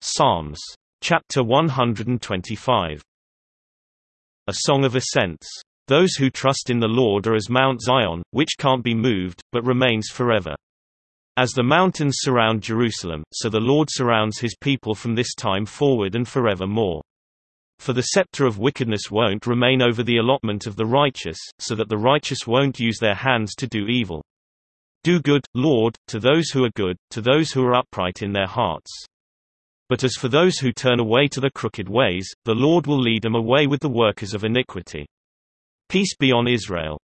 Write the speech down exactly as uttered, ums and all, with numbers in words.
Psalms. Chapter one hundred twenty-five. A Song of Ascents. Those who trust in the Lord are as Mount Zion, which can't be moved, but remains forever. As the mountains surround Jerusalem, so the Lord surrounds his people from this time forward and forevermore. For the scepter of wickedness won't remain over the allotment of the righteous, so that the righteous won't use their hands to do evil. Do good, Lord, to those who are good, to those who are upright in their hearts. But as for those who turn away to the crooked ways, the Lord will lead them away with the workers of iniquity. Peace be on Israel.